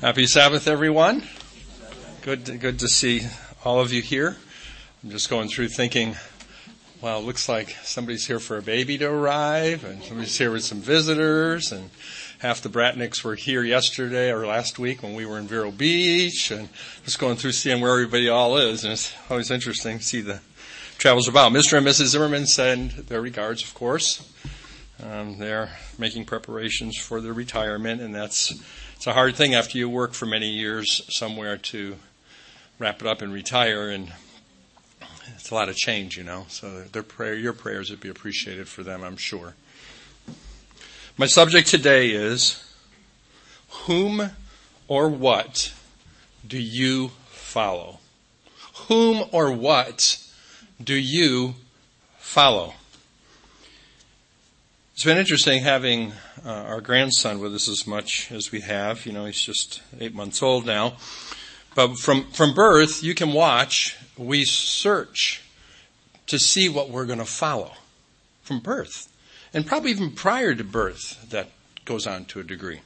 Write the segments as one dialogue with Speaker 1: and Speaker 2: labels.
Speaker 1: Happy Sabbath, everyone. Good to see all of you here. I'm just going through thinking, well, it looks like somebody's here for a baby to arrive, and somebody's here with some visitors, and half the Bratnicks were here yesterday or last week when we were in Vero Beach, and just going through seeing where everybody all is, and it's always interesting to see the travels about. Mr. and Mrs. Zimmerman send their regards, of course. They're making preparations for their retirement, and it's a hard thing after you work for many years somewhere to wrap it up and retire, and it's a lot of change, So your prayers would be appreciated for them, I'm sure. My subject today is, whom or what do you follow? Whom or what do you follow? It's been interesting having our grandson with us as much as we have. He's just 8 months old now. But from birth, you can watch, we search to see what we're going to follow from birth. And probably even prior to birth, that goes on to a degree.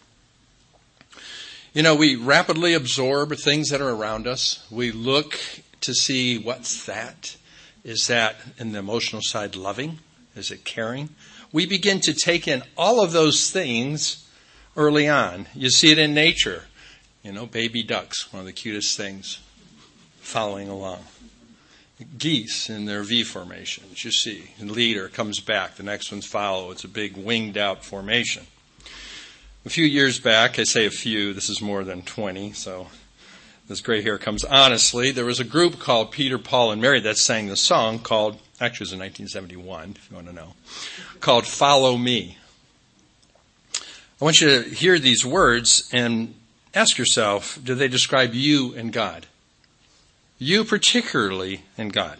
Speaker 1: We rapidly absorb things that are around us. We look to see what's that. Is that, in the emotional side, loving? Is it caring? We begin to take in all of those things early on. You see it in nature. Baby ducks, one of the cutest things, following along. Geese in their V formations, you see. The leader comes back, the next ones follow. It's a big winged out formation. A few years back, I say a few, this is more than 20, so this gray hair comes honestly. There was a group called Peter, Paul, and Mary that sang the song called, actually it was in 1971, if you want to know, called Follow Me. I want you to hear these words and ask yourself, do they describe you and God? You particularly and God.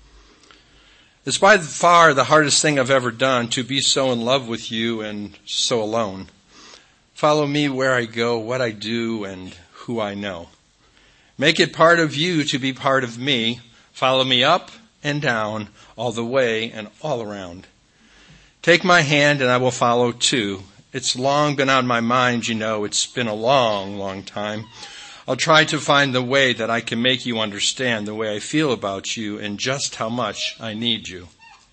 Speaker 1: It's by far the hardest thing I've ever done to be so in love with you and so alone. Follow me where I go, what I do, and who I know. Make it part of you to be part of me. Follow me up and down, all the way and all around. Take my hand and I will follow too. It's long been on my mind, it's been a long, long time. I'll try to find the way that I can make you understand the way I feel about you and just how much I need you.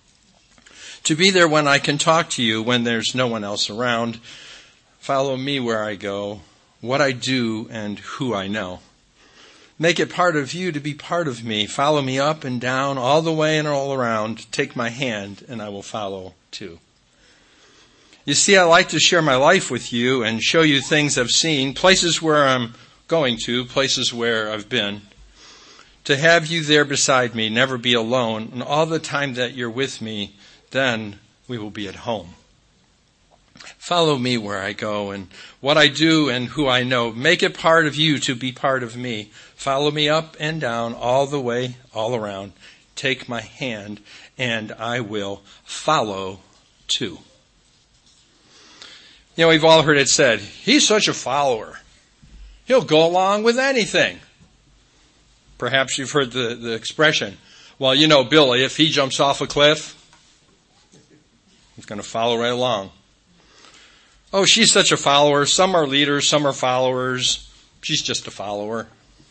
Speaker 1: To be there when I can talk to you when there's no one else around. Follow me where I go, what I do and who I know. Make it part of you to be part of me. Follow me up and down, all the way and all around. Take my hand and I will follow too. You see, I like to share my life with you and show you things I've seen, places where I'm going to, places where I've been. To have you there beside me, never be alone, and all the time that you're with me, then we will be at home. Follow me where I go and what I do and who I know. Make it part of you to be part of me. Follow me up and down, all the way, all around. Take my hand and I will follow too. We've all heard it said, he's such a follower. He'll go along with anything. Perhaps you've heard the expression, well, Billy, if he jumps off a cliff, he's going to follow right along. Oh, she's such a follower. Some are leaders, some are followers. She's just a follower.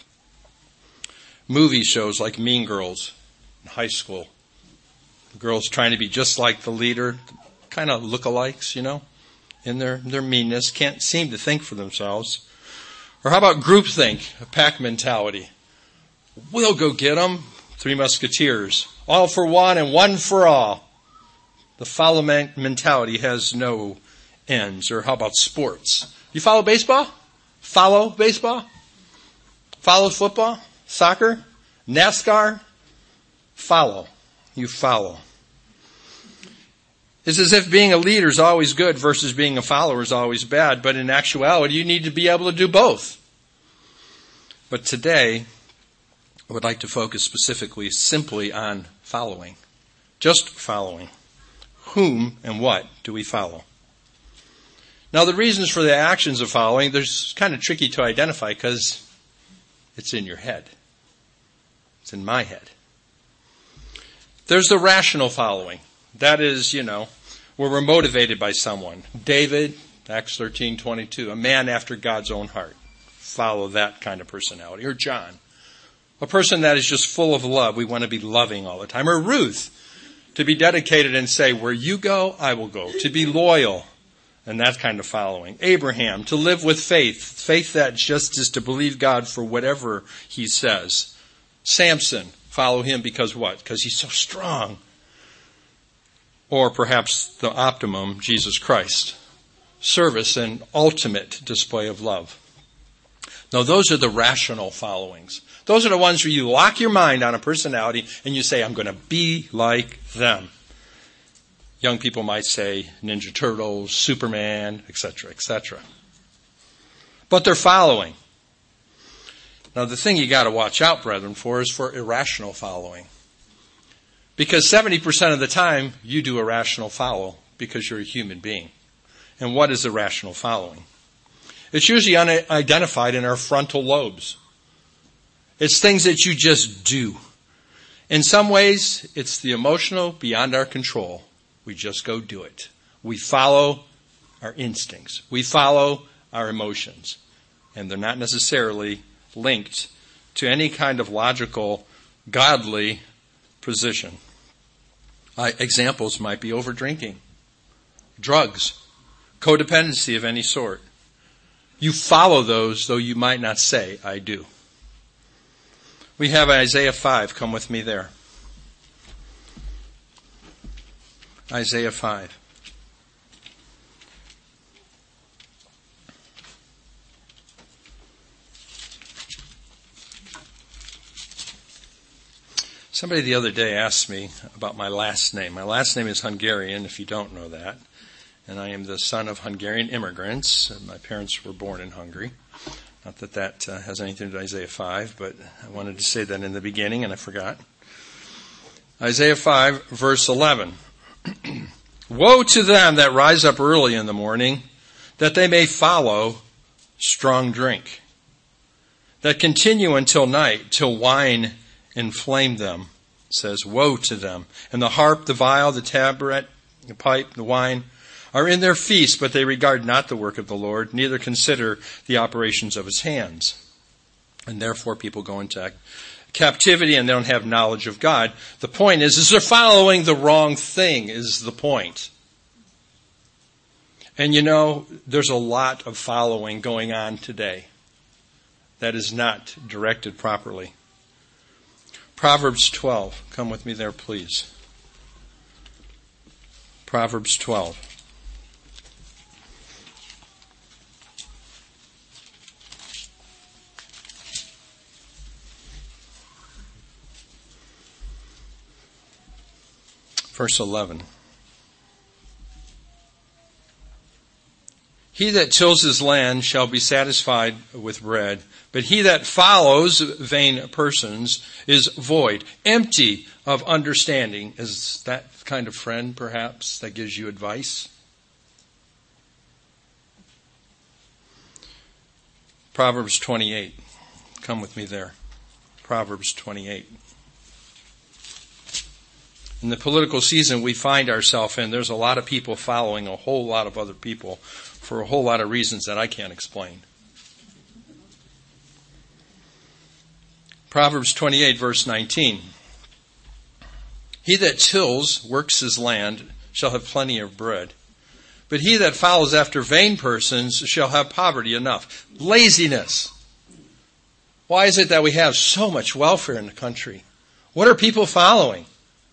Speaker 1: Movie shows like Mean Girls in high school. The girls trying to be just like the leader, kind of look-alikes, in their meanness, can't seem to think for themselves. Or how about groupthink, a pack mentality? We'll go get them. Three Musketeers. All for one and one for all. The follow mentality has no ends. Or how about sports? You follow baseball? Follow baseball? Follow football? Soccer? NASCAR? Follow. You follow. It's as if being a leader is always good versus being a follower is always bad. But in actuality, you need to be able to do both. But today, I would like to focus specifically simply on following. Just following. Whom and what do we follow? Now, the reasons for the actions of following, they're kind of tricky to identify because it's in your head. It's in my head. There's the rational following. That is, where we're motivated by someone. David, Acts 13:22, a man after God's own heart. follow that kind of personality. Or John, a person that is just full of love. We want to be loving all the time. Or Ruth, to be dedicated and say, where you go, I will go. To be loyal and that kind of following. Abraham, to live with faith. Faith that just is to believe God for whatever he says. Samson, follow him because what? Because he's so strong. Or perhaps the optimum, Jesus Christ. Service and ultimate display of love. Now those are the rational followings. Those are the ones where you lock your mind on a personality and you say, I'm going to be like them. Young people might say Ninja Turtles, Superman, etc., etc. But they're following. Now the thing you got to watch out, brethren, for is for irrational following. Because 70% of the time you do irrational follow because you're a human being. And what is irrational following? It's usually unidentified in our frontal lobes. It's things that you just do. In some ways, it's the emotional beyond our control. We just go do it. We follow our instincts. We follow our emotions. And they're not necessarily linked to any kind of logical, godly position. Examples might be over-drinking, drugs, codependency of any sort. You follow those, though you might not say, I do. We have Isaiah 5. Come with me there. Isaiah 5. Somebody the other day asked me about my last name. My last name is Hungarian, if you don't know that. And I am the son of Hungarian immigrants. My parents were born in Hungary. Not that that has anything to do with Isaiah 5, but I wanted to say that in the beginning, and I forgot. Isaiah 5, verse 11. Woe to them that rise up early in the morning, that they may follow strong drink, that continue until night, till wine inflame them. It says, woe to them. And the harp, the viol, the tabret, the pipe, the wine are in their feast, but they regard not the work of the Lord, neither consider the operations of his hands. And therefore people go into captivity and they don't have knowledge of God. The point is they're following the wrong thing is the point. And you know, there's a lot of following going on today that is not directed properly. Proverbs 12. Come with me there, please. Proverbs 12. Verse 11. He that tills his land shall be satisfied with bread, but he that follows vain persons is void, empty of understanding. Is that kind of friend, perhaps, that gives you advice? Proverbs 28. Come with me there. Proverbs 28. In the political season we find ourselves in, there's a lot of people following a whole lot of other people for a whole lot of reasons that I can't explain. Proverbs 28, verse 19. He that tills, works his land, shall have plenty of bread. But he that follows after vain persons shall have poverty enough. Laziness. Why is it that we have so much welfare in the country? What are people following?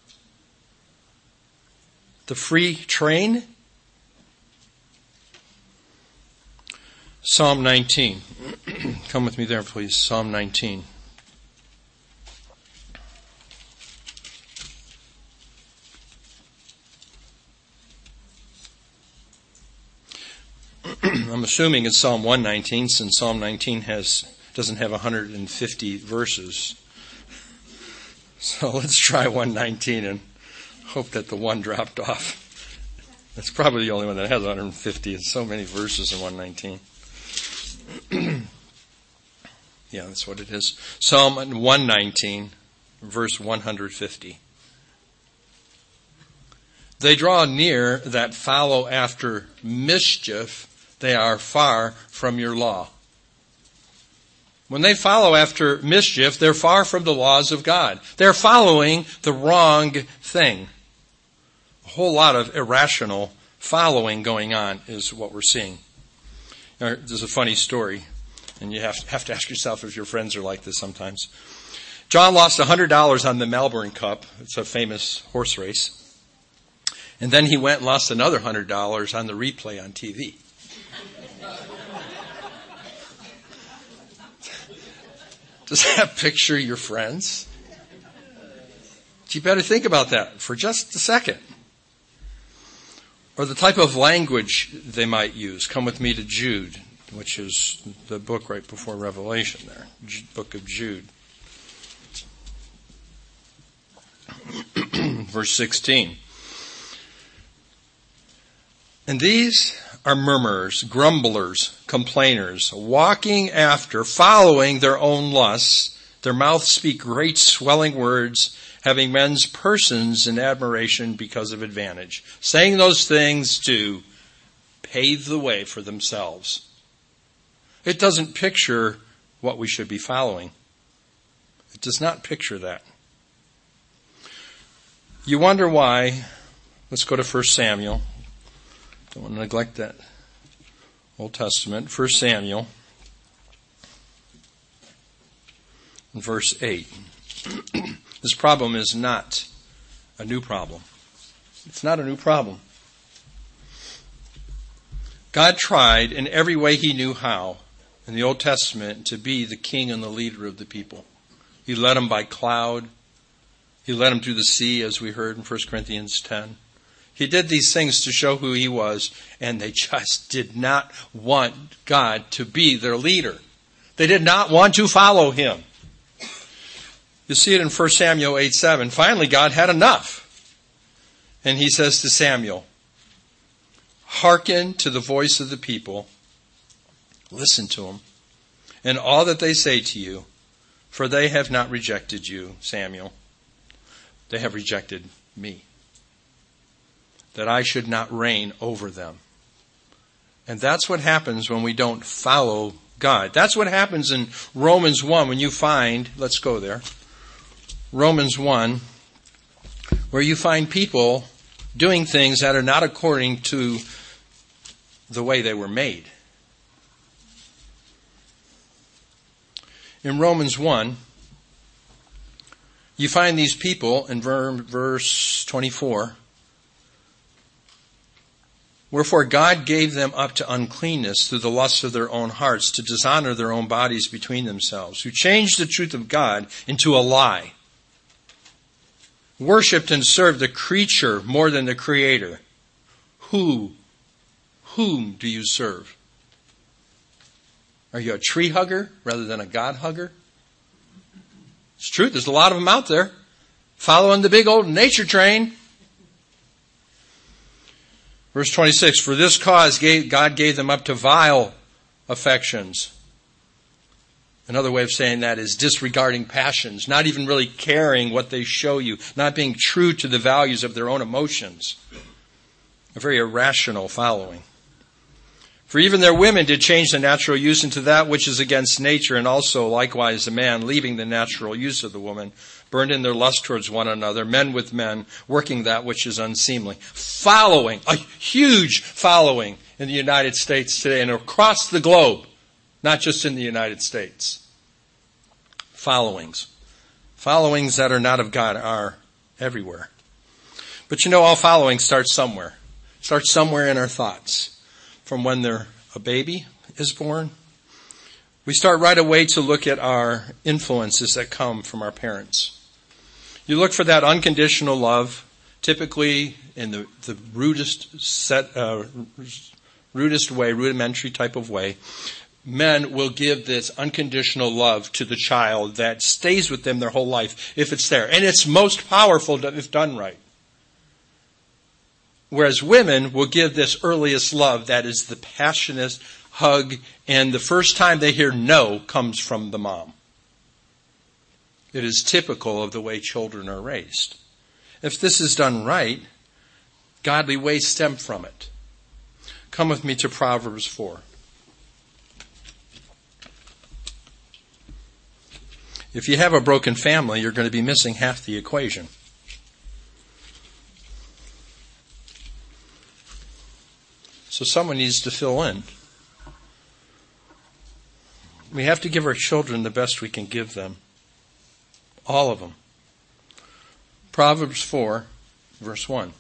Speaker 1: The free train? Psalm 19. Come with me there, please. Psalm 19. I'm assuming it's Psalm 119, since Psalm 19 doesn't have 150 verses. So let's try 119 and hope that the one dropped off. That's probably the only one that has 150. It's so many verses in 119. Yeah, that's what it is. Psalm 119, verse 150. They draw near that follow after mischief. They are far from your law. When they follow after mischief, they're far from the laws of God. They're following the wrong thing. A whole lot of irrational following going on is what we're seeing. There's a funny story, and you have to ask yourself if your friends are like this sometimes. John lost $100 on the Melbourne Cup. It's a famous horse race. And then he went and lost another $100 on the replay on TV. Does that picture your friends? You better think about that for just a second. Or the type of language they might use. Come with me to Jude, which is the book right before Revelation there. Book of Jude. Verse 16. And these are murmurers, grumblers, complainers, walking after, following their own lusts. Their mouths speak great swelling words, having men's persons in admiration because of advantage, saying those things to pave the way for themselves. It doesn't picture what we should be following. It does not picture that. You wonder why. Let's go to 1 Samuel. Don't want to neglect that Old Testament. 1 Samuel, verse 8. This problem is not a new problem. It's not a new problem. God tried in every way he knew how in the Old Testament to be the king and the leader of the people. He led them by cloud. He led them through the sea, as we heard in 1 Corinthians 10. He did these things to show who he was, and they just did not want God to be their leader. They did not want to follow him. You see it in 1 Samuel 8:7. Finally, God had enough. And he says to Samuel, hearken to the voice of the people. Listen to them. And all that they say to you, for they have not rejected you, Samuel. They have rejected me, that I should not reign over them. And that's what happens when we don't follow God. That's what happens in Romans 1 when you find, let's go there, Romans 1, where you find people doing things that are not according to the way they were made. In Romans 1, you find these people in verse 24. Wherefore God gave them up to uncleanness through the lusts of their own hearts, to dishonor their own bodies between themselves, who changed the truth of God into a lie, worshipped and served the creature more than the Creator. Whom do you serve? Are you a tree hugger rather than a God hugger? It's true, there's a lot of them out there following the big old nature train. Verse 26, for this cause God gave them up to vile affections. Another way of saying that is disregarding passions, not even really caring what they show you, not being true to the values of their own emotions. A very irrational following. For even their women did change the natural use into that which is against nature, and also likewise the man, leaving the natural use of the woman, burned in their lust towards one another, men with men, working that which is unseemly. Following, a huge following in the United States today and across the globe, not just in the United States. Followings that are not of God are everywhere. But you know, all following starts somewhere. Starts somewhere in our thoughts. From when a baby is born, we start right away to look at our influences that come from our parents. You look for that unconditional love, typically in the rudimentary type of way. Men will give this unconditional love to the child that stays with them their whole life if it's there. And it's most powerful if done right. Whereas women will give this earliest love that is the passionate hug, and the first time they hear no comes from the mom. It is typical of the way children are raised. If this is done right, godly ways stem from it. Come with me to Proverbs 4. If you have a broken family, you're going to be missing half the equation. So someone needs to fill in. We have to give our children the best we can give them. All of them. Proverbs 4, verse 1.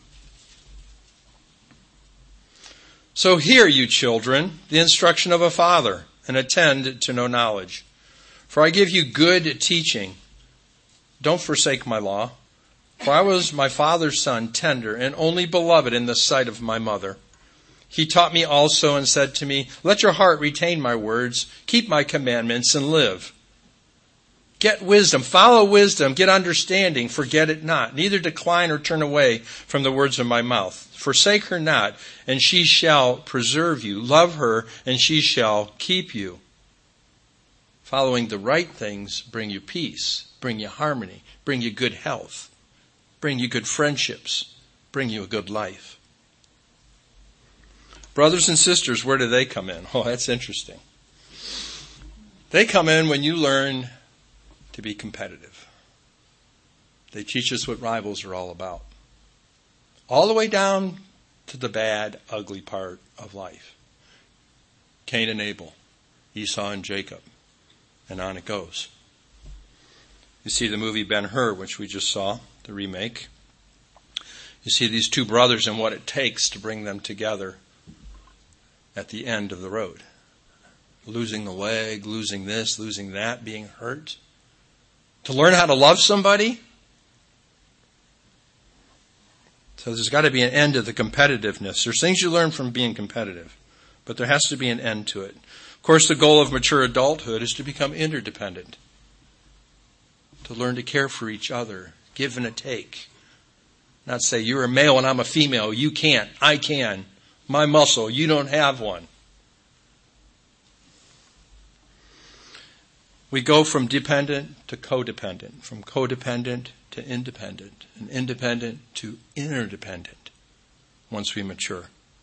Speaker 1: So hear, you children, the instruction of a father, and attend to know knowledge. For I give you good teaching. Don't forsake my law. For I was my father's son, tender, and only beloved in the sight of my mother. He taught me also and said to me, let your heart retain my words, keep my commandments, and live. Get wisdom, follow wisdom, get understanding, forget it not. Neither decline or turn away from the words of my mouth. Forsake her not, and she shall preserve you. Love her, and she shall keep you. Following the right things bring you peace, bring you harmony, bring you good health, bring you good friendships, bring you a good life. Brothers and sisters, where do they come in? Oh, that's interesting. They come in when you learn to be competitive. They teach us what rivals are all about. All the way down to the bad, ugly part of life. Cain and Abel, Esau and Jacob, and on it goes. You see the movie Ben-Hur, which we just saw, the remake. You see these two brothers and what it takes to bring them together at the end of the road. Losing the leg, losing this, losing that, being hurt. To learn how to love somebody. So there's got to be an end to the competitiveness. There's things you learn from being competitive, but there has to be an end to it. Of course, the goal of mature adulthood is to become interdependent. To learn to care for each other, give and a take. Not say, you're a male and I'm a female. You can't. I can. My muscle. You don't have one. We go from dependent to codependent, from codependent to independent, and independent to interdependent once we mature.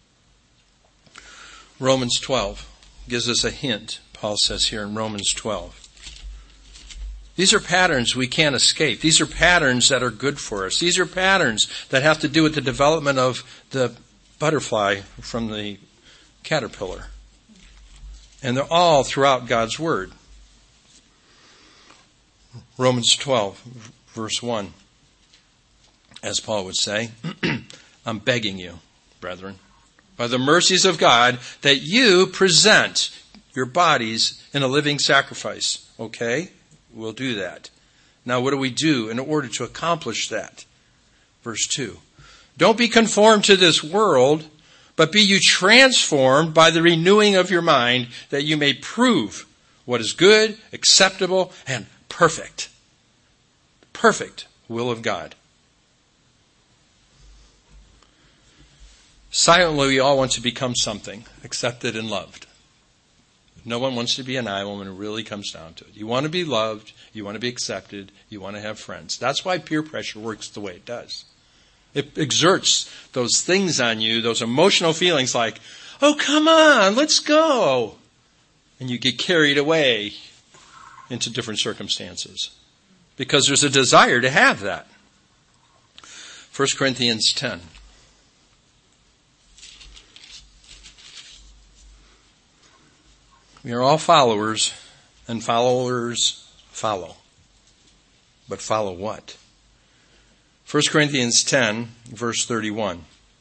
Speaker 1: Romans 12 gives us a hint, Paul says here in Romans 12. These are patterns we can't escape. These are patterns that are good for us. These are patterns that have to do with the development of the butterfly from the caterpillar. And they're all throughout God's Word. Romans 12, verse 1, as Paul would say, I'm begging you, brethren, by the mercies of God, that you present your bodies in a living sacrifice. Okay, we'll do that. Now, what do we do in order to accomplish that? Verse 2, don't be conformed to this world, but be you transformed by the renewing of your mind, that you may prove what is good, acceptable, and perfect. Perfect will of God. Silently, we all want to become something, accepted and loved. No one wants to be an island when it really comes down to it. You want to be loved, you want to be accepted, you want to have friends. That's why peer pressure works the way it does. It exerts those things on you, those emotional feelings like, oh, come on, let's go. And you get carried away into different circumstances because there's a desire to have that. 1 Corinthians 10. We are all followers, and followers follow. But follow what? 1 Corinthians 10, verse 31.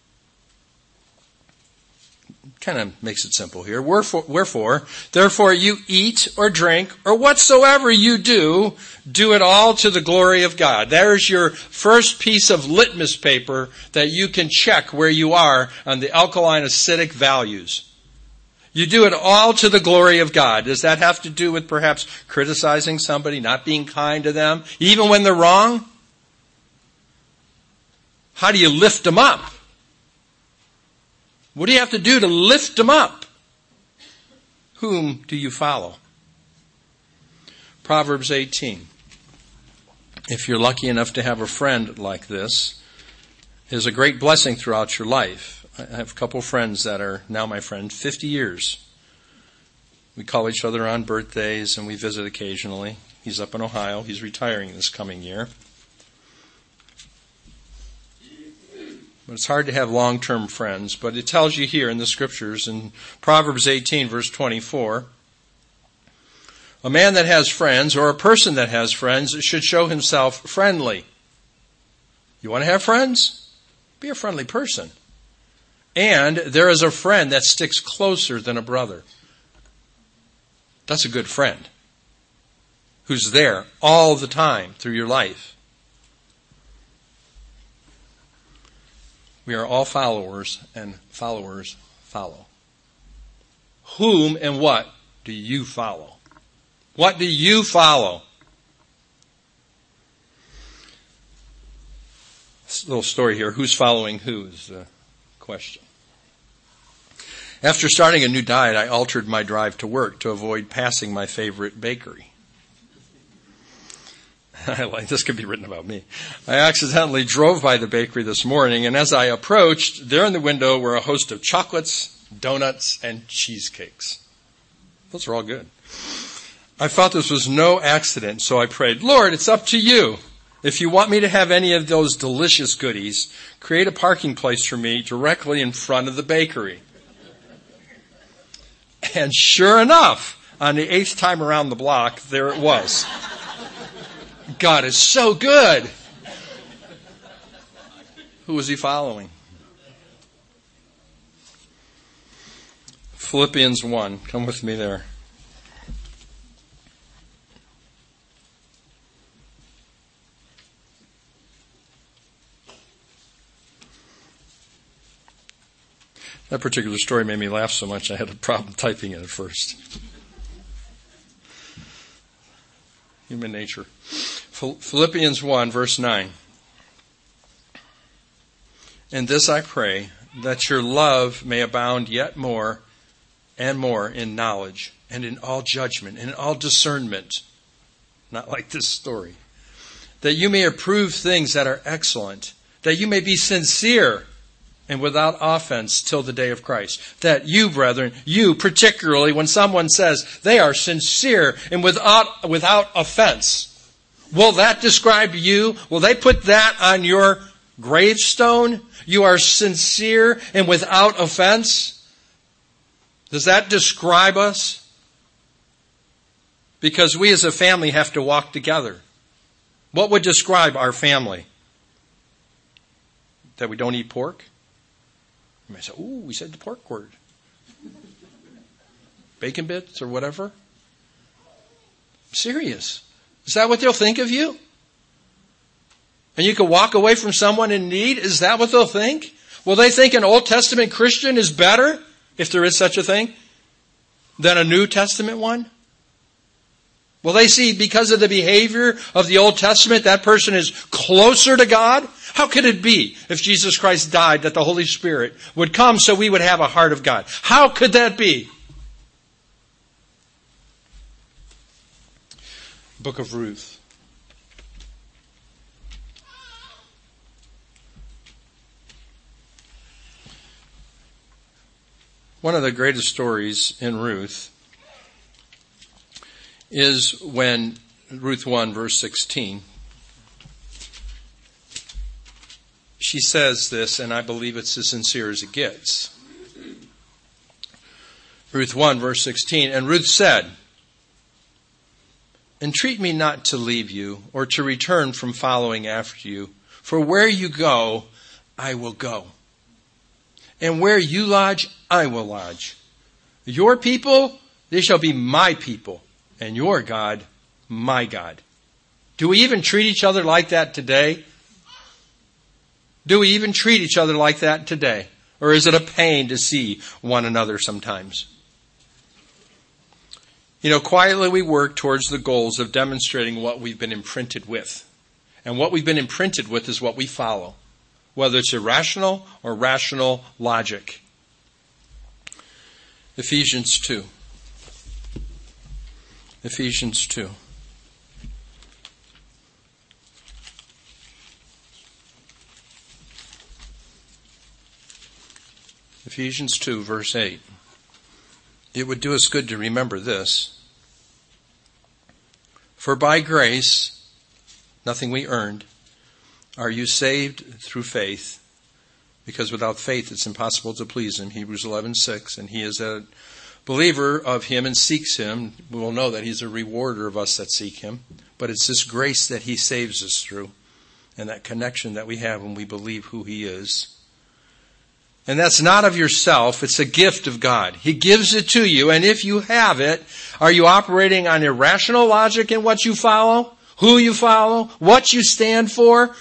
Speaker 1: Kind of makes it simple here. Wherefore, therefore you eat or drink or whatsoever you do it all to the glory of God. There's your first piece of litmus paper that you can check where you are on the alkaline acidic values. You do it all to the glory of God. Does that have to do with perhaps criticizing somebody, not being kind to them, even when they're wrong? How do you lift them up? What do you have to do to lift them up? Whom do you follow? Proverbs 18. If you're lucky enough to have a friend like this, is a great blessing throughout your life. I have a couple of friends that are now my friend 50 years. We call each other on birthdays and we visit occasionally. He's up in Ohio. He's retiring this coming year. But it's hard to have long-term friends. But it tells you here in the scriptures, in Proverbs 18, verse 24, a man that has friends, or a person that has friends, should show himself friendly. You want to have friends? Be a friendly person. And there is a friend that sticks closer than a brother. That's a good friend who's there all the time through your life. We are all followers, and followers follow. Whom and what do you follow? What do you follow? This little story here. Who's following who is the question. After starting a new diet, I altered my drive to work to avoid passing my favorite bakery. This could be written about me. I accidentally drove by the bakery this morning, and as I approached, there in the window were a host of chocolates, donuts, and cheesecakes. Those are all good. I thought this was no accident, so I prayed, Lord, it's up to you. If you want me to have any of those delicious goodies, create a parking place for me directly in front of the bakery. And sure enough, on the 8th time around the block, there it was. God is so good. Who was he following? Philippians 1. Come with me there. That particular story made me laugh so much I had a problem typing it at first. Human nature. Philippians 1, verse 9. In this I pray, that your love may abound yet more and more in knowledge and in all judgment and in all discernment. Not like this story. That you may approve things that are excellent. That you may be sincere and without offense till the day of Christ. That you, brethren, you particularly, when someone says they are sincere and without offense, will that describe you? Will they put that on your gravestone? You are sincere and without offense? Does that describe us? Because we as a family have to walk together. What would describe our family? That we don't eat pork? You might say, ooh, we said the pork word. Bacon bits or whatever? I'm serious. Is that what they'll think of you? And you can walk away from someone in need? Is that what they'll think? Will they think an Old Testament Christian is better, if there is such a thing, than a New Testament one? Will they see because of the behavior of the Old Testament that person is closer to God? How could it be if Jesus Christ died that the Holy Spirit would come so we would have a heart of God? How could that be? Book of Ruth. One of the greatest stories in Ruth is when Ruth 1, verse 16, she says this, and I believe it's as sincere as it gets. Ruth 1, verse 16, and Ruth said, entreat me not to leave you or to return from following after you, for where you go, I will go. And where you lodge, I will lodge. Your people, they shall be my people. And your God, my God. Do we even treat each other like that today? Do we even treat each other like that today? Or is it a pain to see one another sometimes? You know, quietly we work towards the goals of demonstrating what we've been imprinted with. And what we've been imprinted with is what we follow, whether it's irrational or rational logic. Ephesians 2. Ephesians 2. Ephesians 2, verse 8. It would do us good to remember this. For by grace, nothing we earned, are you saved through faith, because without faith it's impossible to please him. Hebrews 11:6. And he is a believer of him and seeks him. We will know that he's a rewarder of us that seek him. But it's this grace that he saves us through, and that connection that we have when we believe who he is. And that's not of yourself. It's a gift of God. He gives it to you. And if you have it, are you operating on irrational logic in what you follow, who you follow, what you stand for?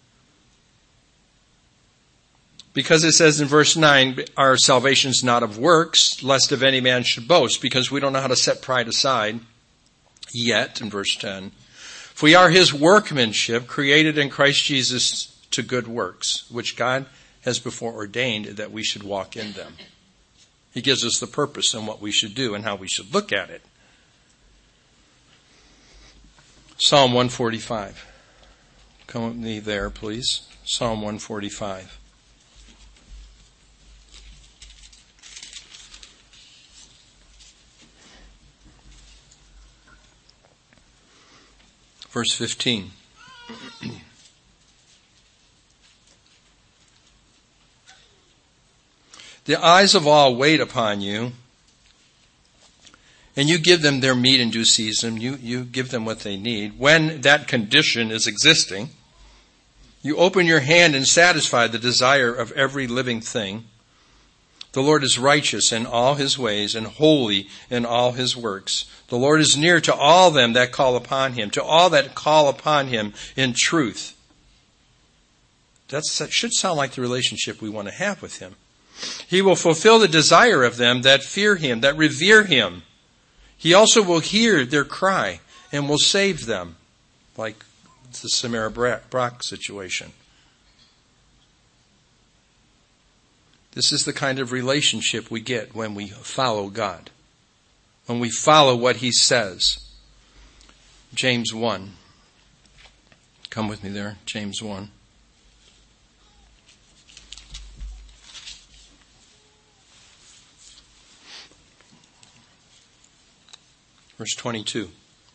Speaker 1: Because it says in verse 9, our salvation is not of works, lest of any man should boast, because we don't know how to set pride aside yet, in verse 10. For we are his workmanship, created in Christ Jesus to good works, which God has before ordained that we should walk in them. He gives us the purpose and what we should do and how we should look at it. Psalm 145. Come with me there, please. Psalm 145. Verse 15. The eyes of all wait upon you, and you give them their meat in due season. You give them what they need. When that condition is existing, you open your hand and satisfy the desire of every living thing. The Lord is righteous in all his ways and holy in all his works. The Lord is near to all them that call upon him, to all that call upon him in truth. That should sound like the relationship we want to have with him. He will fulfill the desire of them that fear him, that revere him. He also will hear their cry and will save them, like the Samara Brock situation. This is the kind of relationship we get when we follow God, when we follow what he says. James 1. Come with me there, James 1. Verse 22.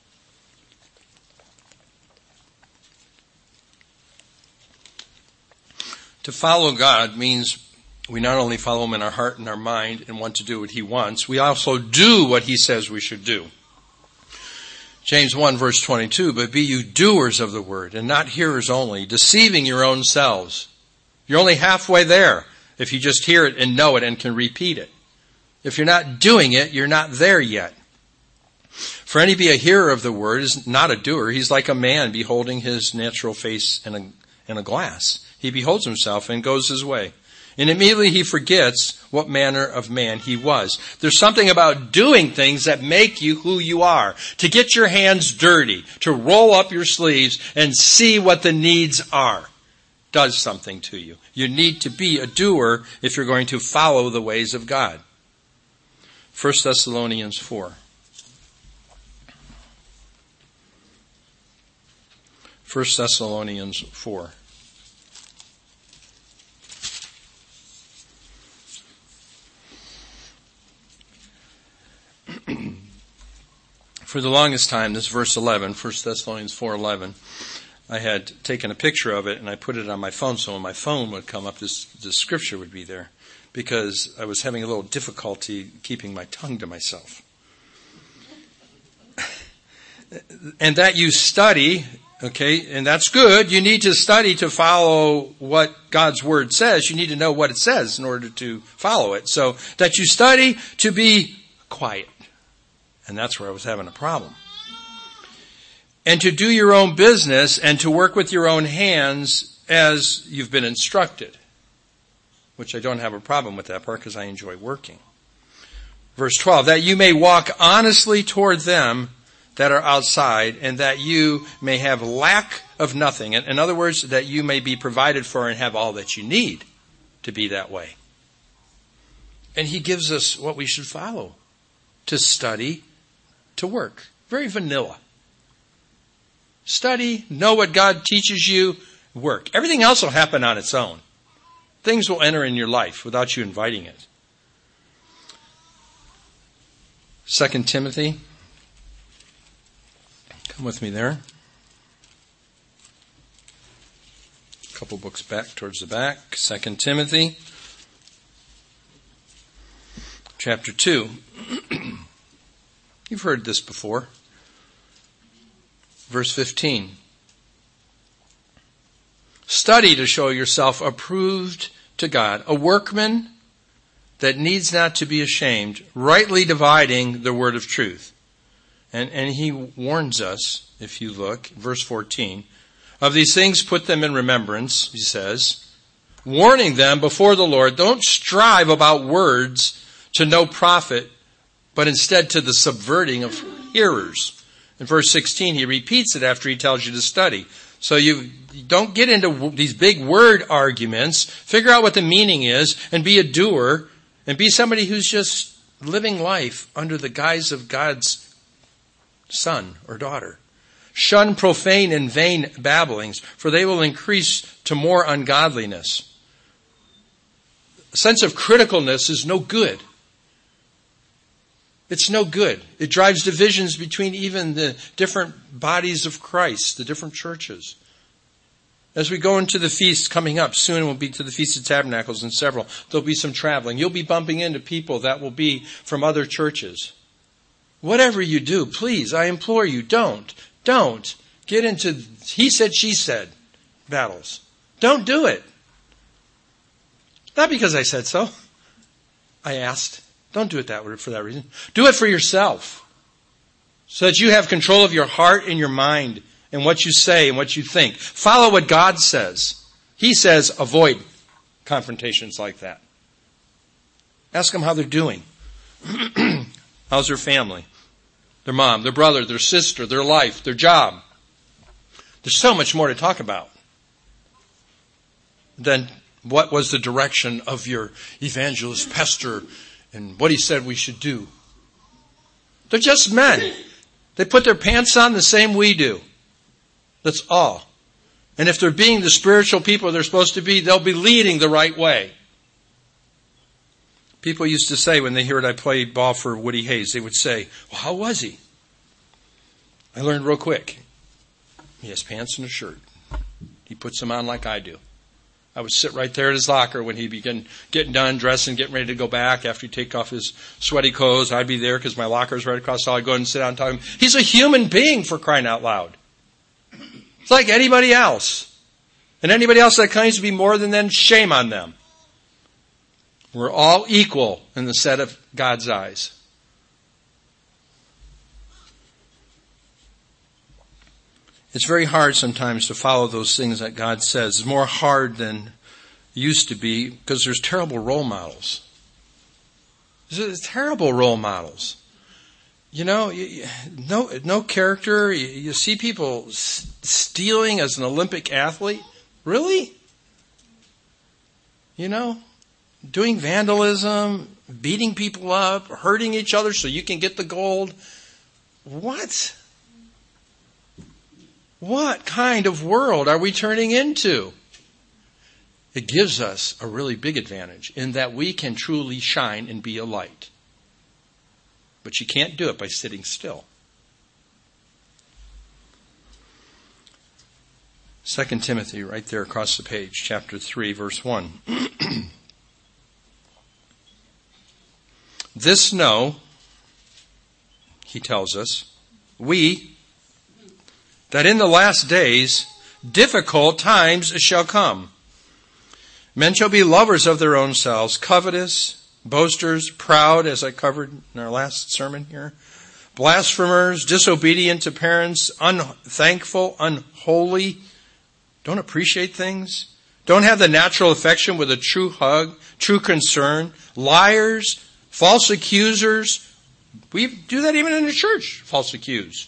Speaker 1: To follow God means we not only follow him in our heart and our mind and want to do what he wants, we also do what he says we should do. James 1 verse 22, but be you doers of the word and not hearers only, deceiving your own selves. You're only halfway there if you just hear it and know it and can repeat it. If you're not doing it, you're not there yet. For any be a hearer of the word is not a doer. He's like a man beholding his natural face in a glass. He beholds himself and goes his way. And immediately he forgets what manner of man he was. There's something about doing things that make you who you are. To get your hands dirty, to roll up your sleeves and see what the needs are, does something to you. You need to be a doer if you're going to follow the ways of God. 1 Thessalonians 4. 1 Thessalonians 4. For the longest time, this verse 11, 1 Thessalonians 4:11, I had taken a picture of it and I put it on my phone, so when my phone would come up, this scripture would be there, because I was having a little difficulty keeping my tongue to myself. And that you study, okay, and that's good. You need to study to follow what God's word says. You need to know what it says in order to follow it. So that you study to be quiet. And that's where I was having a problem. And to do your own business and to work with your own hands as you've been instructed. Which I don't have a problem with that part because I enjoy working. Verse 12, that you may walk honestly toward them that are outside, and that you may have lack of nothing. In other words, that you may be provided for and have all that you need to be that way. And he gives us what we should follow. To study, to work. Very vanilla. Study, know what God teaches you, work. Everything else will happen on its own. Things will enter in your life without you inviting it. 2 Timothy. Come with me there. A couple books back towards the back. 2 Timothy chapter 2. You've heard this before. Verse 15. Study to show yourself approved to God, a workman that needs not to be ashamed, rightly dividing the word of truth. And he warns us, if you look, verse 14, of these things put them in remembrance, he says, warning them before the Lord, don't strive about words to no profit, but instead to the subverting of hearers. In verse 16, he repeats it after he tells you to study. So you don't get into these big word arguments. Figure out what the meaning is and be a doer and be somebody who's just living life under the guise of God's son or daughter. Shun profane and vain babblings, for they will increase to more ungodliness. A sense of criticalness is no good. It's no good. It drives divisions between even the different bodies of Christ, the different churches. As we go into the feast coming up, soon we'll be to the Feast of Tabernacles and several. There'll be some traveling. You'll be bumping into people that will be from other churches. Whatever you do, please, I implore you, don't get into he said, she said battles. Don't do it. Not because I said so. I asked. Don't do it for that reason. Do it for yourself. So that you have control of your heart and your mind and what you say and what you think. Follow what God says. He says avoid confrontations like that. Ask them how they're doing. How's their family? Their mom, their brother, their sister, their life, their job. There's so much more to talk about than what was the direction of your evangelist pastor and what he said we should do. They're just men. They put their pants on the same we do. That's all. And if they're being the spiritual people they're supposed to be, they'll be leading the right way. People used to say when they heard I played ball for Woody Hayes, they would say, well, how was he? I learned real quick. He has pants and a shirt. He puts them on like I do. I would sit right there at his locker when he began getting done, dressing, getting ready to go back. After he'd take off his sweaty clothes, I'd be there because my locker's right across. So I'd go and sit down and talk to him. He's a human being, for crying out loud. It's like anybody else. And anybody else that claims to be more than them, shame on them. We're all equal in the set of God's eyes. It's very hard sometimes to follow those things that God says. It's more hard than it used to be because there's terrible role models. There's terrible role models. You know, no character. You see people stealing as an Olympic athlete. Really? You know, doing vandalism, beating people up, hurting each other so you can get the gold. What? What kind of world are we turning into? It gives us a really big advantage in that we can truly shine and be a light. But you can't do it by sitting still. 2 Timothy, right there across the page, chapter 3, verse 1. This know, he tells us, that in the last days difficult times shall come. Men shall be lovers of their own selves, covetous, boasters, proud, as I covered in our last sermon here, blasphemers, disobedient to parents, unthankful, unholy, don't appreciate things, don't have the natural affection with a true hug, true concern, liars, false accusers. We do that even in the church, false accuse.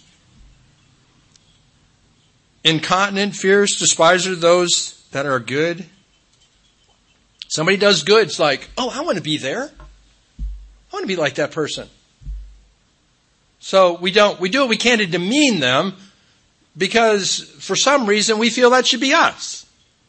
Speaker 1: Incontinent, fierce, despiser of those that are good. Somebody does good, it's like, oh, I want to be there. I want to be like that person. So we do what we can to demean them because for some reason we feel that should be us.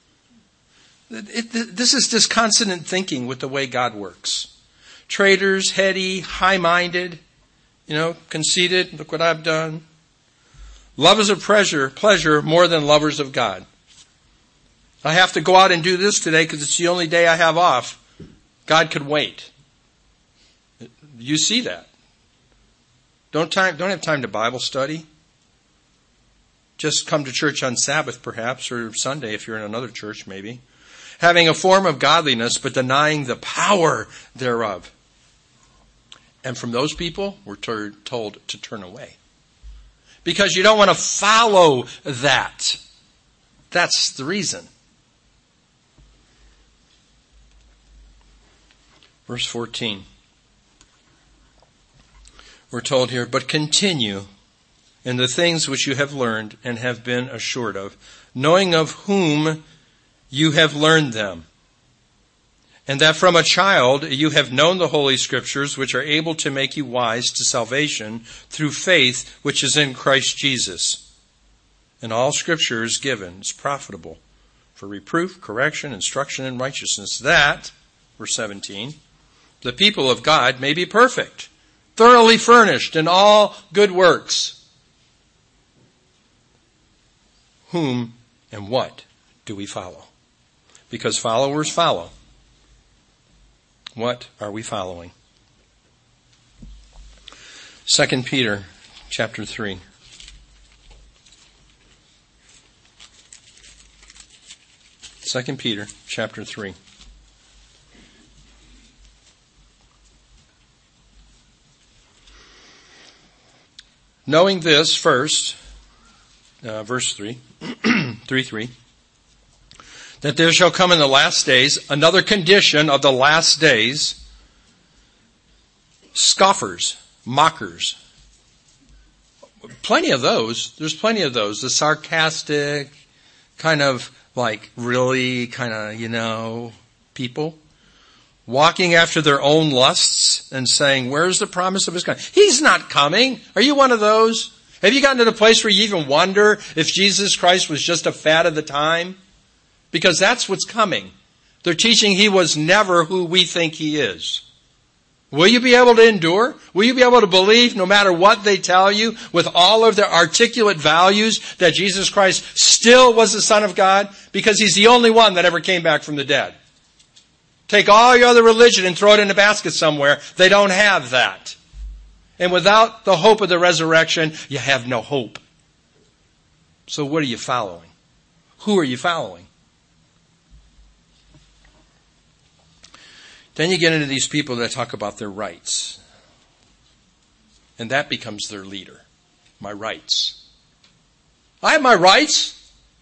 Speaker 1: This is disconsonant thinking with the way God works. Traitors, heady, high-minded, conceited, look what I've done. Lovers of pleasure more than lovers of God. I have to go out and do this today because it's the only day I have off. God could wait. You see that. Don't have time to Bible study. Just come to church on Sabbath perhaps, or Sunday if you're in another church maybe. Having a form of godliness but denying the power thereof. And from those people, we're told to turn away. Because you don't want to follow that. That's the reason. Verse 14. We're told here, but continue in the things which you have learned and have been assured of, knowing of whom you have learned them, and that from a child you have known the Holy Scriptures, which are able to make you wise to salvation through faith which is in Christ Jesus. And all Scripture is given, is profitable for reproof, correction, instruction in righteousness, that, verse 17, the people of God may be perfect, thoroughly furnished in all good works. Whom and what do we follow? Because followers follow. What are we following? 2 Peter chapter 3. Second Peter chapter 3. Knowing this first, verse 3, 3:3, that there shall come in the last days another condition of the last days, scoffers, mockers. Plenty of those. There's plenty of those. The sarcastic, kind of like really kind of, people. Walking after their own lusts and saying, where's the promise of his coming? He's not coming. Are you one of those? Have you gotten to the place where you even wonder if Jesus Christ was just a fad of the time? Because that's what's coming. They're teaching he was never who we think he is. Will you be able to endure? Will you be able to believe no matter what they tell you with all of their articulate values that Jesus Christ still was the Son of God? Because he's the only one that ever came back from the dead. Take all your other religion and throw it in a basket somewhere. They don't have that. And without the hope of the resurrection, you have no hope. So what are you following? Who are you following? Then you get into these people that talk about their rights. And that becomes their leader. My rights. I have my rights.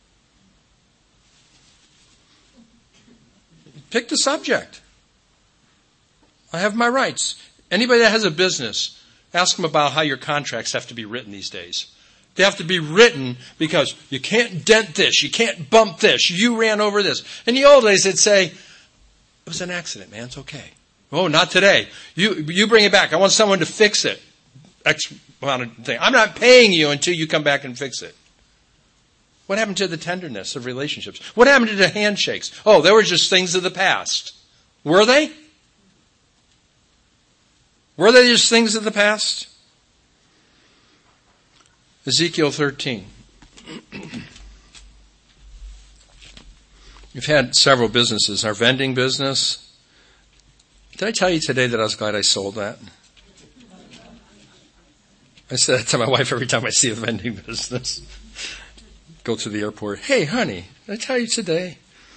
Speaker 1: Pick the subject. I have my rights. Anybody that has a business, ask them about how your contracts have to be written these days. They have to be written because you can't dent this, you can't bump this, you ran over this. In the old days, they'd say, it was an accident, man, it's okay. Oh, not today. You bring it back. I want someone to fix it. X amount of thing. I'm not paying you until you come back and fix it. What happened to the tenderness of relationships? What happened to the handshakes? Oh, they were just things of the past. Were they? Were they just things of the past? Ezekiel 13. We've had several businesses. Our vending business. Did I tell you today that I was glad I sold that? I say that to my wife every time I see a vending business. Go to the airport. Hey, honey, did I tell you today?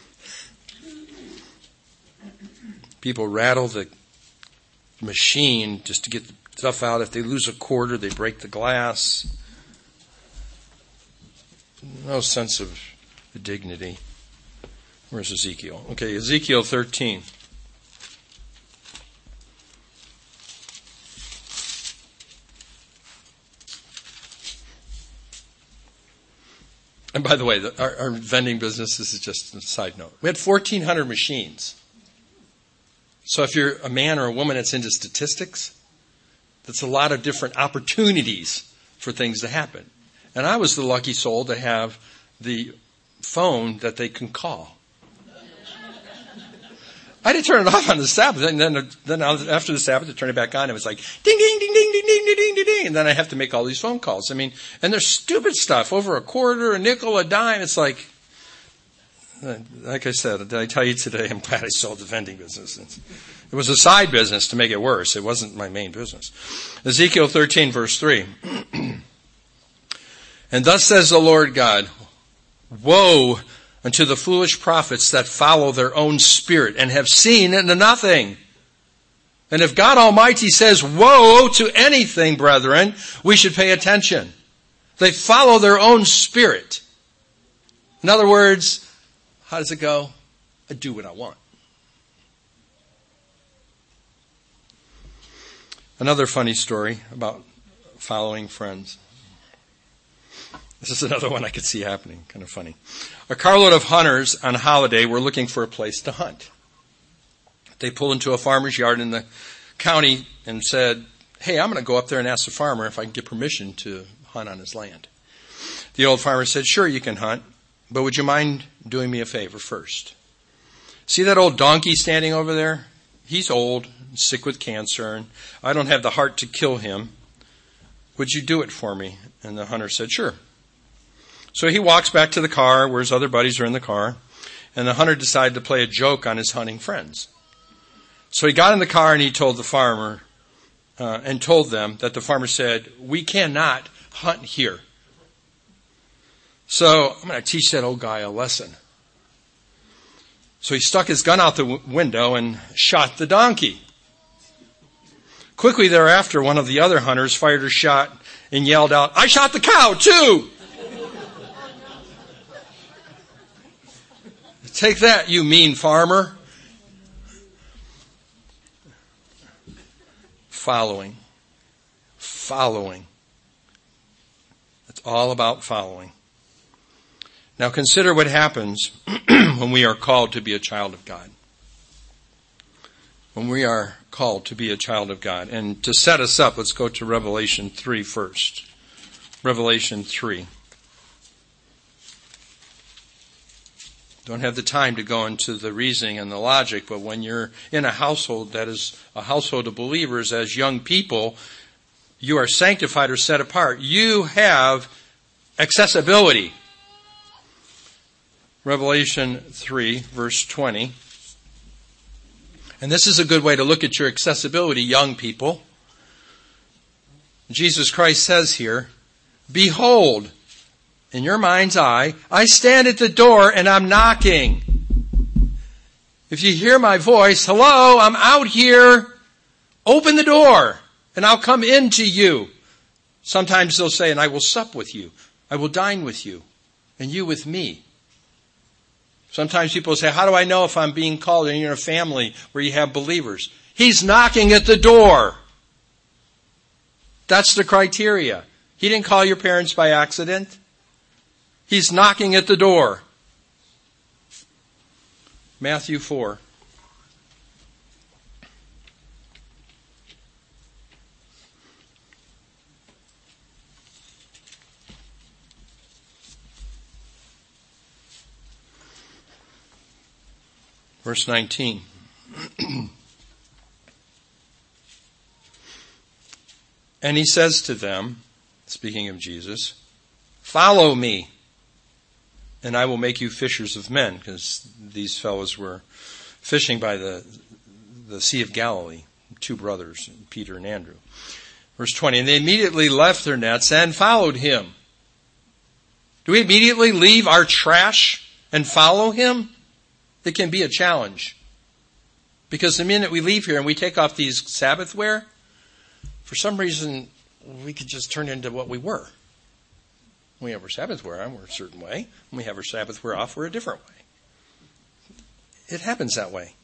Speaker 1: People rattle the machine just to get the stuff out. If they lose a quarter, they break the glass. No sense of dignity. Where's Ezekiel? Okay, Ezekiel 13. And by the way, our vending business, this is just a side note. We had 1,400 machines. So if you're a man or a woman that's into statistics, that's a lot of different opportunities for things to happen. And I was the lucky soul to have the phone that they can call. I had to turn it off on the Sabbath, and then after the Sabbath, to turn it back on, it was like, ding, ding, ding, ding, ding, ding, ding, ding, ding, thing. And then I have to make all these phone calls. I mean, and there's stupid stuff over a quarter, a nickel, a dime. It's like I said, did I tell you today, I'm glad I sold the vending business. It was a side business to make it worse. It wasn't my main business. Ezekiel 13, verse 3. And thus says the Lord God, woe unto the foolish prophets that follow their own spirit and have seen into nothing. And if God Almighty says woe to anything, brethren, we should pay attention. They follow their own spirit. In other words, how does it go? I do what I want. Another funny story about following friends. This is another one I could see happening. Kind of funny. A carload of hunters on holiday were looking for a place to hunt. They pulled into a farmer's yard in the county and said, hey, I'm going to go up there and ask the farmer if I can get permission to hunt on his land. The old farmer said, sure, you can hunt, but would you mind doing me a favor first? See that old donkey standing over there? He's old, sick with cancer, and I don't have the heart to kill him. Would you do it for me? And the hunter said, sure. So he walks back to the car where his other buddies are in the car, and the hunter decided to play a joke on his hunting friends. So he got in the car and he told the farmer, and told them that the farmer said, we cannot hunt here. So I'm going to teach that old guy a lesson. So he stuck his gun out the window and shot the donkey. Quickly thereafter, one of the other hunters fired a shot and yelled out, I shot the cow too! Take that, you mean farmer. Following. It's all about following. Now consider what happens when we are called to be a child of God. When we are called to be a child of God. And to set us up, let's go to Revelation 3 first. Revelation 3. Don't have the time to go into the reasoning and the logic, but when you're in a household that is a household of believers as young people, you are sanctified or set apart. You have accessibility. Revelation 3, verse 20. And this is a good way to look at your accessibility, young people. Jesus Christ says here, behold, in your mind's eye, I stand at the door and I'm knocking. If you hear my voice, hello, I'm out here. Open the door and I'll come into you. Sometimes they'll say, and I will sup with you. I will dine with you and you with me. Sometimes people say, how do I know if I'm being called and you're in a family where you have believers? He's knocking at the door. That's the criteria. He didn't call your parents by accident. He's knocking at the door. Matthew 4. Verse 19. And he says to them, speaking of Jesus, follow me, and I will make you fishers of men, because these fellows were fishing by the Sea of Galilee, two brothers, Peter and Andrew. Verse 20, and they immediately left their nets and followed him. Do we immediately leave our trash and follow him? It can be a challenge. Because the minute we leave here and we take off these Sabbath wear, for some reason we could just turn into what we were. When we have our Sabbath wear on, we're a certain way. When we have our Sabbath wear off, we're a different way. It happens that way.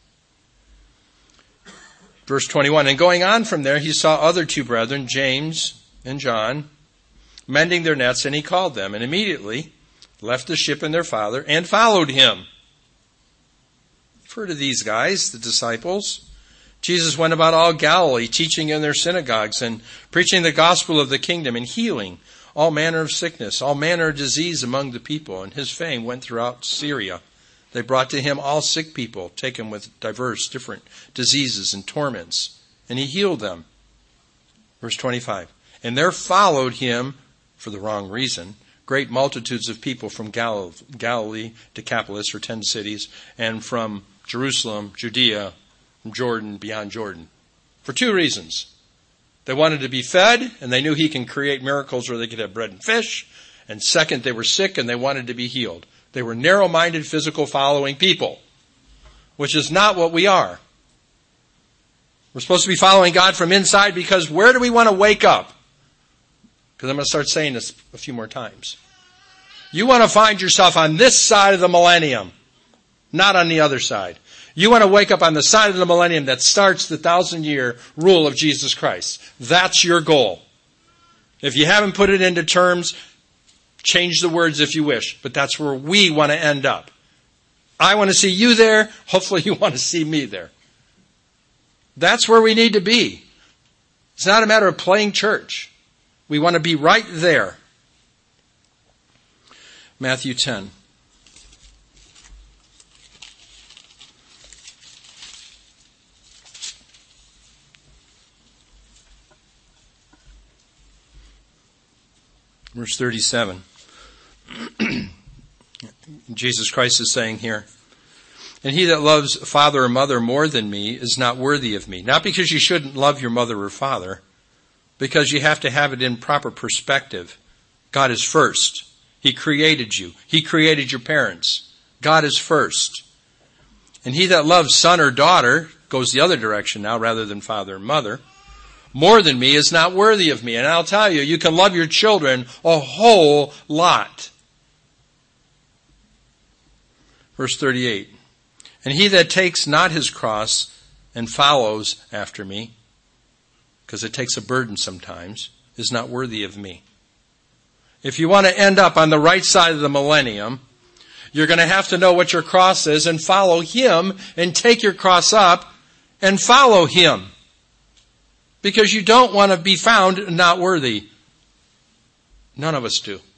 Speaker 1: Verse 21, and going on from there, he saw other two brethren, James and John, mending their nets, and he called them, and immediately left the ship and their father, and followed him. You've heard of these guys, the disciples. Jesus went about all Galilee, teaching in their synagogues, and preaching the gospel of the kingdom, and healing all manner of sickness, all manner of disease among the people, and his fame went throughout Syria. They brought to him all sick people, taken with diverse different diseases and torments, and he healed them. Verse 25. And there followed him, for the wrong reason, great multitudes of people from Galilee, Decapolis, or 10 cities, and from Jerusalem, Judea, from Jordan, beyond Jordan. For 2 reasons. They wanted to be fed, and they knew he can create miracles where they could have bread and fish. And second, they were sick and they wanted to be healed. They were narrow-minded, physical following people, which is not what we are. We're supposed to be following God from inside, because where do we want to wake up? Because I'm going to start saying this a few more times. You want to find yourself on this side of the millennium, not on the other side. You want to wake up on the side of the millennium that starts the 1,000-year rule of Jesus Christ. That's your goal. If you haven't put it into terms, change the words if you wish. But that's where we want to end up. I want to see you there. Hopefully you want to see me there. That's where we need to be. It's not a matter of playing church. We want to be right there. Matthew 10. Verse 37. Jesus Christ is saying here, and he that loves father or mother more than me is not worthy of me. Not because you shouldn't love your mother or father, because you have to have it in proper perspective. God is first. He created you. He created your parents. God is first. And he that loves son or daughter, goes the other direction now rather than father and mother, more than me is not worthy of me. And I'll tell you, you can love your children a whole lot. Verse 38. And he that takes not his cross and follows after me, because it takes a burden sometimes, is not worthy of me. If you want to end up on the right side of the millennium, you're going to have to know what your cross is and follow him, and take your cross up and follow him. Because you don't want to be found not worthy. None of us do.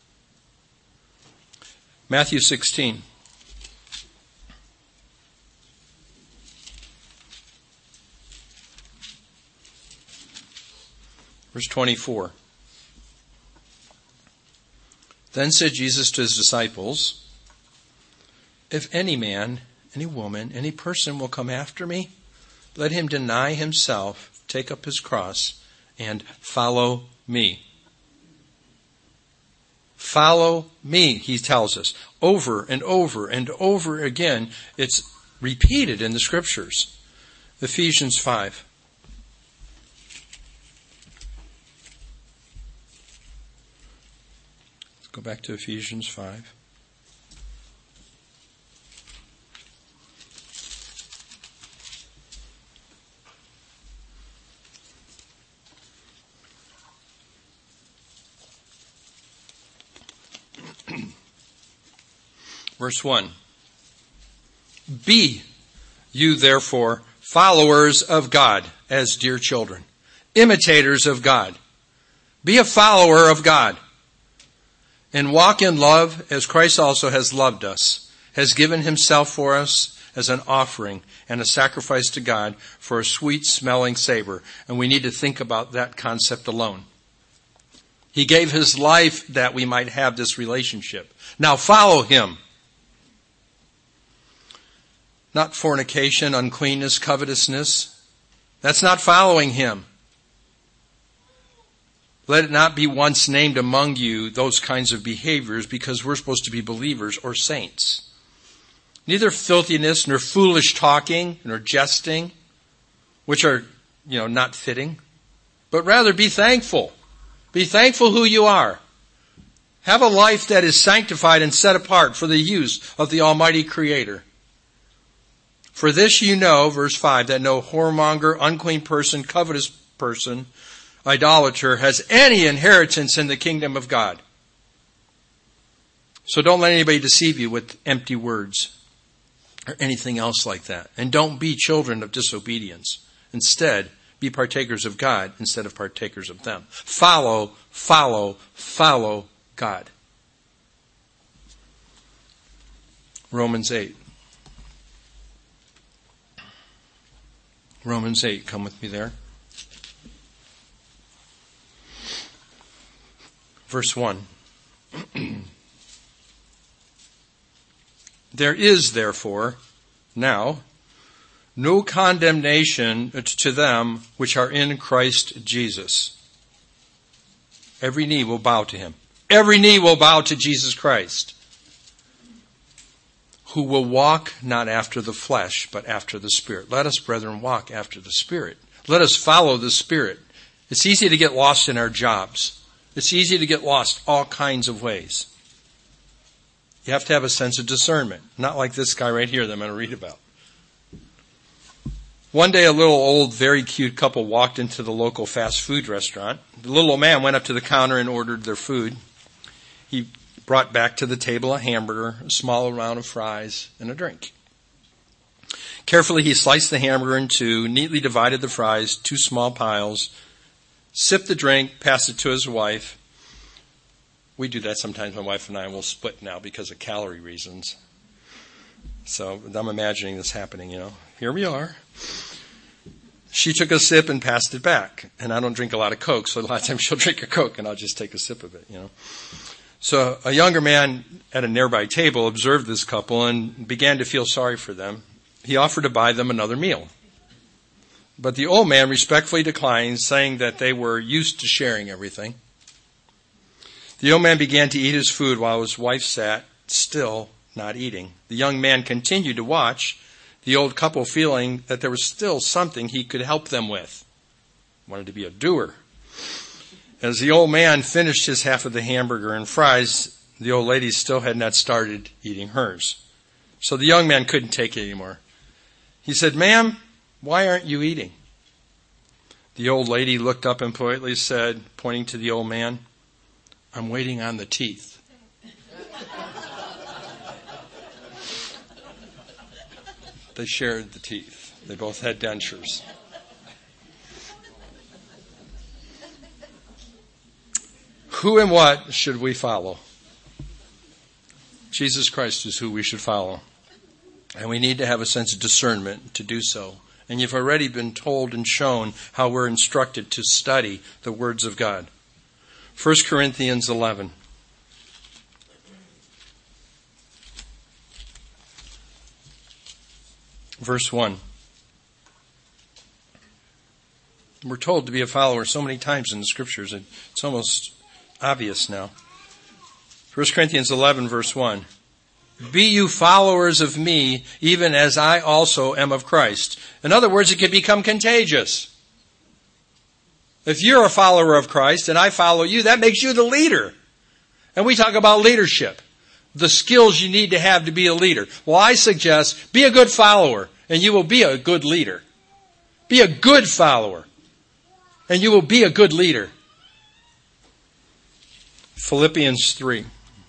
Speaker 1: Matthew 16. Verse 24. Then said Jesus to his disciples, if any man, any woman, any person will come after me, let him deny himself, take up his cross, and follow me. Follow me, he tells us, over and over and over again. It's repeated in the scriptures. Ephesians 5. Let's go back to Ephesians 5. Verse 1. Be you therefore followers of God as dear children, imitators of God. Be a follower of God, and walk in love as Christ also has loved us, has given himself for us as an offering and a sacrifice to God for a sweet-smelling savor. And we need to think about that concept alone. He gave his life that we might have this relationship. Now follow him. Not fornication, uncleanness, covetousness. That's not following him. Let it not be once named among you those kinds of behaviors, because we're supposed to be believers or saints. Neither filthiness, nor foolish talking, nor jesting, which are, not fitting. But rather be thankful. Be thankful who you are. Have a life that is sanctified and set apart for the use of the Almighty Creator. For this you know, verse 5, that no whoremonger, unclean person, covetous person, idolater has any inheritance in the kingdom of God. So don't let anybody deceive you with empty words or anything else like that. And don't be children of disobedience. Instead, be partakers of God instead of partakers of them. Follow God. Romans 8. Romans 8, come with me there. Verse 1. There is, therefore, now no condemnation to them which are in Christ Jesus. Every knee will bow to him. Every knee will bow to Jesus Christ, who will walk not after the flesh, but after the Spirit. Let us, brethren, walk after the Spirit. Let us follow the Spirit. It's easy to get lost in our jobs. It's easy to get lost all kinds of ways. You have to have a sense of discernment. Not like this guy right here that I'm going to read about. One day a little old, very cute couple walked into the local fast food restaurant. The little old man went up to the counter and ordered their food. He brought back to the table a hamburger, a small amount of fries, and a drink. Carefully he sliced the hamburger in two, neatly divided the fries, 2 small piles, sipped the drink, passed it to his wife. We do that sometimes. My wife and I will split now because of calorie reasons. So I'm imagining this happening, Here we are. She took a sip and passed it back. And I don't drink a lot of Coke, so a lot of times she'll drink a Coke and I'll just take a sip of it, So a younger man at a nearby table observed this couple and began to feel sorry for them. He offered to buy them another meal. But the old man respectfully declined, saying that they were used to sharing everything. The old man began to eat his food while his wife sat still, not eating. The young man continued to watch the old couple, feeling that there was still something he could help them with. Wanted to be a doer. As the old man finished his half of the hamburger and fries, the old lady still had not started eating hers. So the young man couldn't take it anymore. He said, "Ma'am, why aren't you eating?" The old lady looked up and politely said, pointing to the old man, "I'm waiting on the teeth." They shared the teeth. They both had dentures. Who and what should we follow? Jesus Christ is who we should follow. And we need to have a sense of discernment to do so. And you've already been told and shown how we're instructed to study the words of God. 1 Corinthians 11. Verse 1. We're told to be a follower so many times in the Scriptures, it's almost obvious now. 1 Corinthians 11, verse 1. Be you followers of me, even as I also am of Christ. In other words, it can become contagious. If you're a follower of Christ and I follow you, that makes you the leader. And we talk about leadership, the skills you need to have to be a leader. Well, I suggest be a good follower and you will be a good leader. Be a good follower and you will be a good leader. Philippians 3.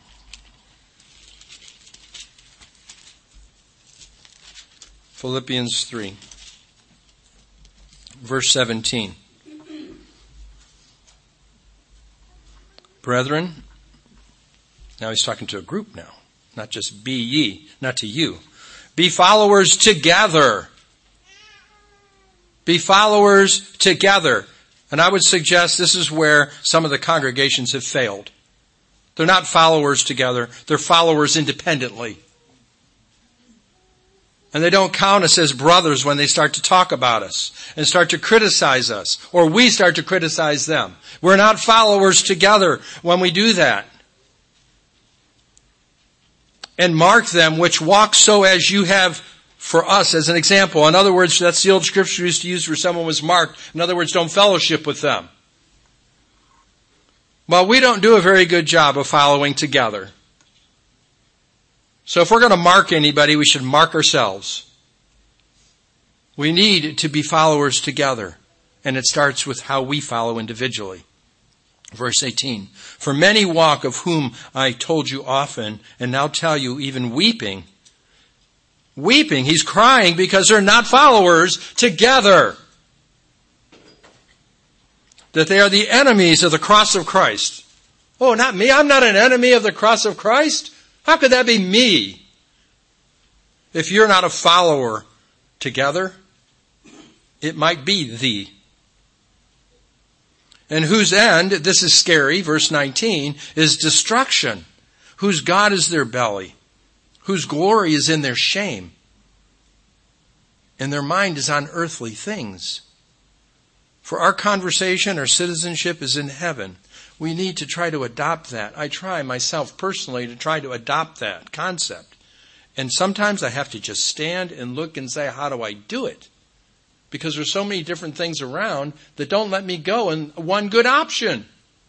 Speaker 1: Philippians 3. Verse 17. Brethren, now he's talking to a group now, not just be ye, not to you. Be followers together. Be followers together. And I would suggest this is where some of the congregations have failed. They're not followers together. They're followers independently. And they don't count us as brothers when they start to talk about us and start to criticize us, or we start to criticize them. We're not followers together when we do that. And mark them which walk so as you have for us as an example. In other words, that's the old scripture used to use for someone was marked. In other words, don't fellowship with them. Well, we don't do a very good job of following together. So if we're going to mark anybody, we should mark ourselves. We need to be followers together. And it starts with how we follow individually. Verse 18. For many walk, of whom I told you often, and now tell you even weeping. Weeping, he's crying because they're not followers together. That they are the enemies of the cross of Christ. Oh, not me. I'm not an enemy of the cross of Christ. How could that be me? If you're not a follower together, it might be thee. and whose end, this is scary, verse 19, is destruction, whose God is their belly, whose glory is in their shame, and their mind is on earthly things. For our conversation, our citizenship is in heaven. We need to try to adopt that. I try myself personally to try to adopt that concept. And sometimes I have to just stand and look and say, how do I do it? Because there's so many different things around that don't let me go in one good option.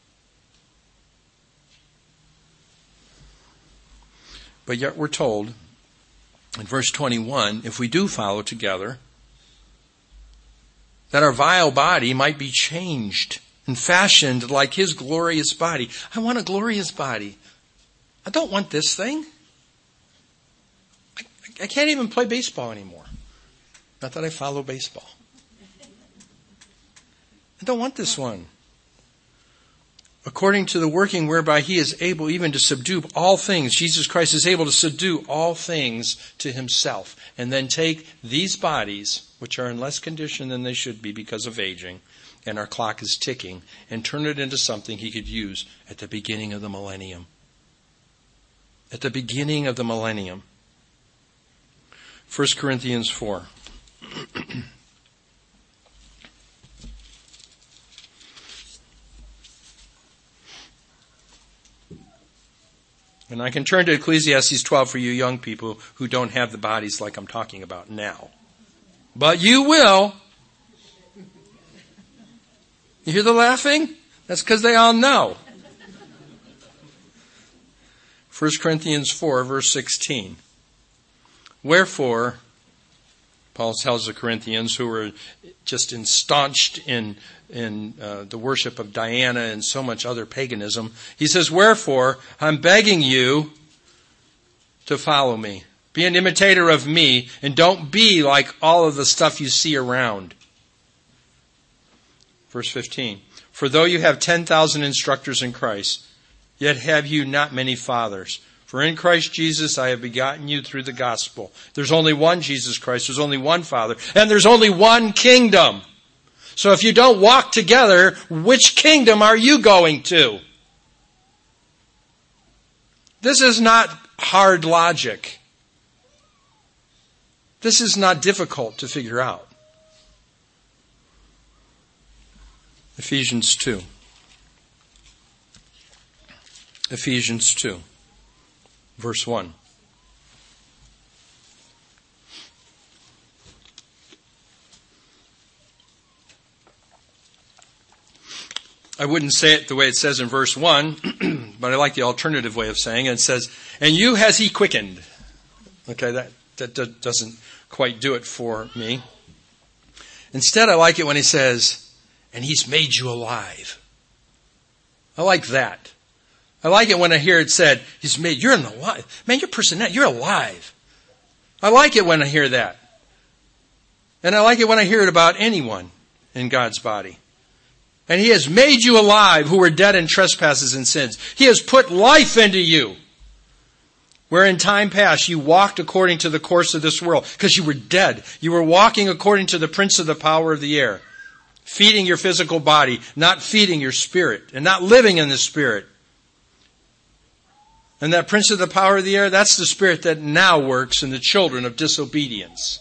Speaker 1: But yet we're told in verse 21, if we do follow together, that our vile body might be changed and fashioned like his glorious body. I want a glorious body. I don't want this thing. I can't even play baseball anymore. Not that I follow baseball. I don't want this one. According to the working whereby he is able even to subdue all things, Jesus Christ is able to subdue all things to himself, and then take these bodies, which are in less condition than they should be because of aging, and our clock is ticking, and turn it into something he could use at the beginning of the millennium. At the beginning of the millennium. 1 Corinthians 4. And I can turn to Ecclesiastes 12 for you young people who don't have the bodies like I'm talking about now. But you will. You hear the laughing? That's because they all know. 1 Corinthians 4, verse 16. Wherefore, Paul tells the Corinthians who were just ensconced in the worship of Diana and so much other paganism, he says, wherefore, I'm begging you to follow me. Be an imitator of me, and don't be like all of the stuff you see around. Verse 15. For though you have 10,000 instructors in Christ, yet have you not many fathers. For in Christ Jesus I have begotten you through the gospel. There's only one Jesus Christ, there's only one Father, and there's only one kingdom. So if you don't walk together, which kingdom are you going to? This is not hard logic. This is not difficult to figure out. Ephesians 2. Ephesians 2. Verse 1. I wouldn't say it the way it says in verse 1, but I like the alternative way of saying it. It says, and you has he quickened. Okay, that doesn't quite do it for me. Instead, I like it when he says, and he's made you alive. I like that. I like it when I hear it said, you're alive. Man, your personality, you're alive. I like it when I hear that. And I like it when I hear it about anyone in God's body. And he has made you alive who were dead in trespasses and sins. He has put life into you. Where in time past you walked according to the course of this world. Because you were dead. You were walking according to the prince of the power of the air. Feeding your physical body, not feeding your spirit. And not living in the spirit. And that prince of the power of the air, that's the spirit that now works in the children of disobedience.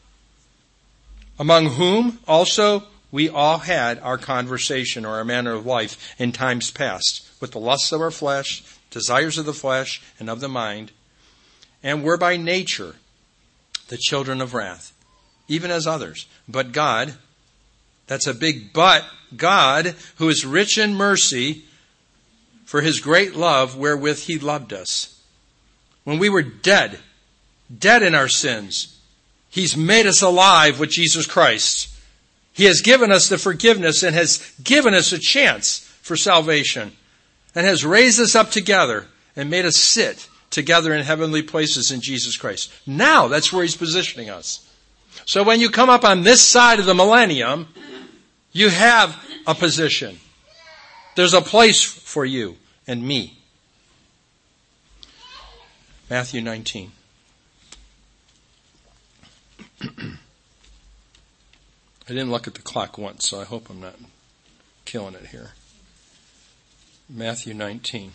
Speaker 1: Among whom also we all had our conversation or our manner of life in times past, with the lusts of our flesh, desires of the flesh and of the mind, and were by nature the children of wrath, even as others. But God, that's a big but, God, who is rich in mercy, for his great love wherewith he loved us. When we were dead in our sins, he's made us alive with Jesus Christ. He has given us the forgiveness and has given us a chance for salvation and has raised us up together and made us sit together in heavenly places in Jesus Christ. Now that's where he's positioning us. So when you come up on this side of the millennium, you have a position. There's a place for you and me. Matthew 19. I didn't look at the clock once, so I hope I'm not killing it here. Matthew 19,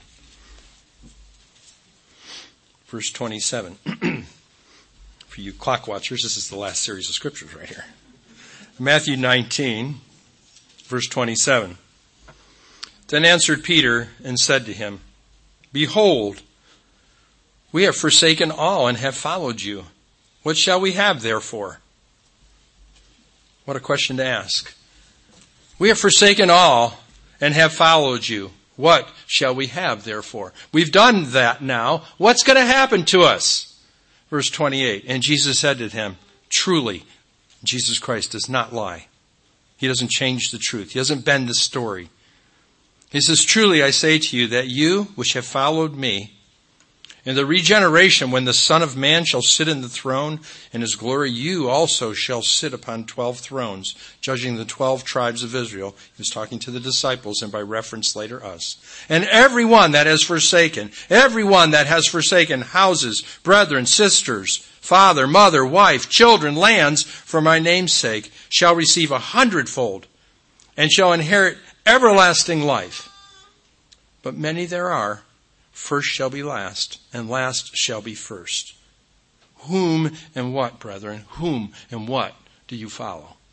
Speaker 1: verse 27. For you clock watchers, this is the last series of scriptures right here. Matthew 19, verse 27. Then answered Peter and said to him, Behold, we have forsaken all and have followed you. What shall we have therefore? What a question to ask. We have forsaken all and have followed you. What shall we have therefore? We've done that now. What's going to happen to us? Verse 28. And Jesus said to him, Truly, Jesus Christ does not lie. He doesn't change the truth. He doesn't bend the story. He says, Truly I say to you that you which have followed me, in the regeneration, when the Son of Man shall sit in the throne in his glory, you also shall sit upon 12 thrones, judging the 12 tribes of Israel. He was talking to the disciples, and by reference later us. And everyone that has forsaken houses, brethren, sisters, father, mother, wife, children, lands, for my name's sake, shall receive 100-fold, and shall inherit everlasting life. But many there are, first shall be last, and last shall be first. Whom and what, brethren? Whom and what do you follow?